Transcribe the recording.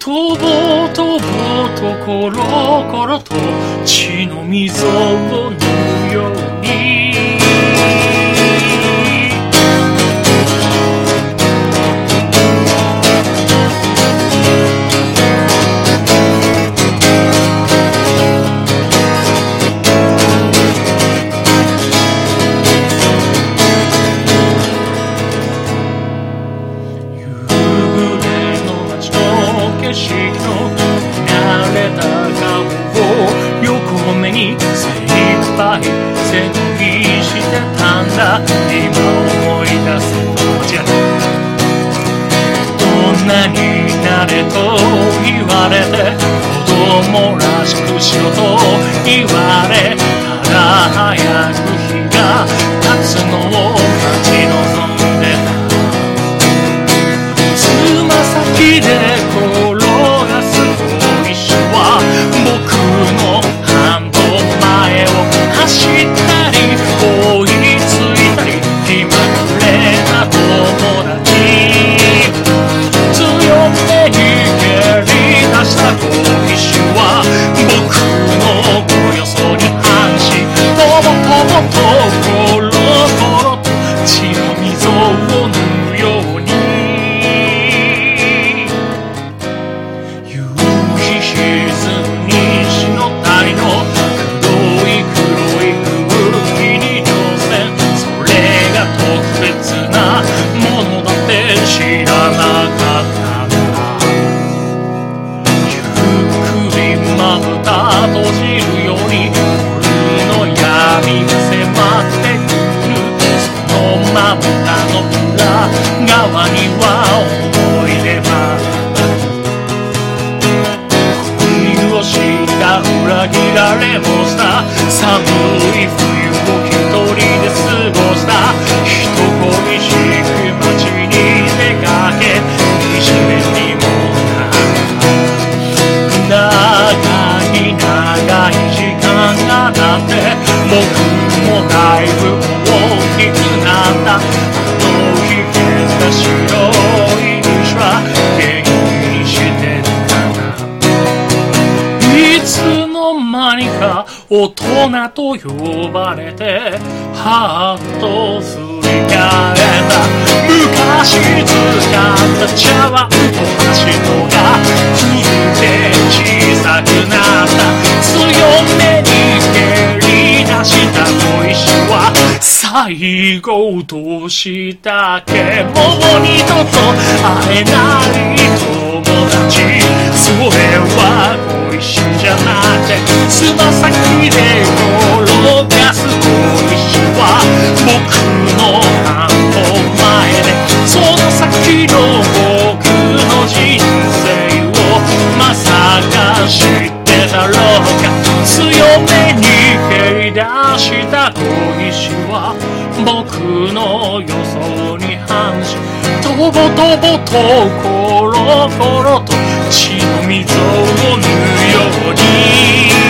とぼとぼとコロコロと血の溝を縫うように景色の慣れた顔を横目に精一杯背伸びしてたんだ。今思い出すとじゃどんなになれと言われて子供らしくしろと言われたら早く日が経つのを待ち望んでた。つま先で転がす小石は僕の半歩前を走ったり追いついたり気まぐれな友達強めに蹴り出した小石は僕のごよそに反しとぼとぼとコロコロと血の溝を縫うように閉じるように夜の闇が迫ってくる。そのまぶたの裏側には思い出が恋をした裏切られもした寒い冬を一人で過ごした人恋しく街に出かけいじめにも長い時間が経って僕もだいぶ大きくなった。あの日消えた白い虹は元気にしてるかな。いつの間にか大人と呼ばれてハッとすり替えた。昔使った茶碗と箸のが古くて小さくなった。強めに蹴り出した小石は最後どうしたっけ。もう二度と会えない友達それは小石じゃなくてつま先で転がす小石は僕の半歩前でその先の僕の人生をまさか知ってだろうか。強めに蹴り出した小石は僕の予想に反しとぼとぼとコロコロと血の溝を縫うように